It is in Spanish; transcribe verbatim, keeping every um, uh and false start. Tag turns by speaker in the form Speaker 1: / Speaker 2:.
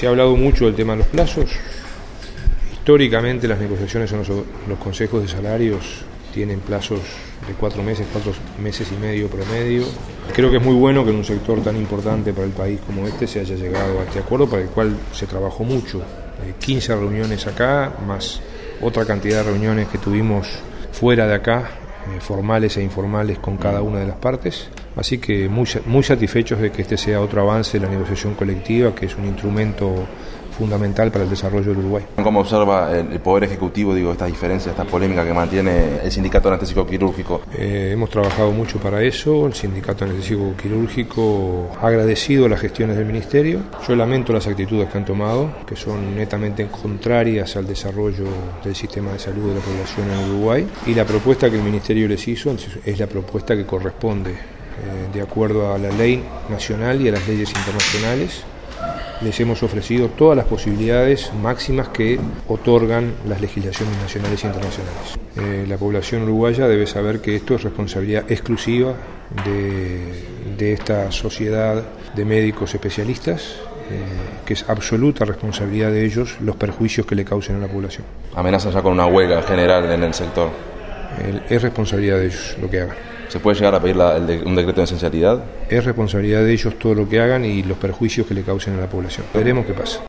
Speaker 1: Se ha hablado mucho del tema de los plazos. Históricamente las negociaciones en los, los consejos de salarios tienen plazos de cuatro meses, cuatro meses y medio promedio. Creo que es muy bueno que en un sector tan importante para el país como este se haya llegado a este acuerdo, para el cual se trabajó mucho. Eh, quince reuniones acá, más otra cantidad de reuniones que tuvimos fuera de acá, eh, formales e informales con cada una de las partes. Así que muy, muy satisfechos de que este sea otro avance de la negociación colectiva, que es un instrumento fundamental para el desarrollo del Uruguay.
Speaker 2: ¿Cómo observa el Poder Ejecutivo, digo, estas diferencias, esta polémica que mantiene el Sindicato Anestésico Quirúrgico?
Speaker 1: Eh, hemos trabajado mucho para eso. El Sindicato Anestésico Quirúrgico ha agradecido las gestiones del Ministerio. Yo lamento las actitudes que han tomado, que son netamente contrarias al desarrollo del sistema de salud de la población en Uruguay. Y la propuesta que el Ministerio les hizo es la propuesta que corresponde, eh, de acuerdo a la ley nacional y a las leyes internacionales. Les hemos ofrecido todas las posibilidades máximas que otorgan las legislaciones nacionales e internacionales. Eh, la población uruguaya debe saber que esto es responsabilidad exclusiva de, de esta sociedad de médicos especialistas, eh, que es absoluta responsabilidad de ellos los perjuicios que le causen a la población.
Speaker 2: Amenazan ya con una huelga general en el sector.
Speaker 1: El, es responsabilidad de ellos lo que hagan.
Speaker 2: ¿Se puede llegar a pedir la, el de, un decreto de esencialidad?
Speaker 1: Es responsabilidad de ellos todo lo que hagan y los perjuicios que le causen a la población. Veremos qué pasa.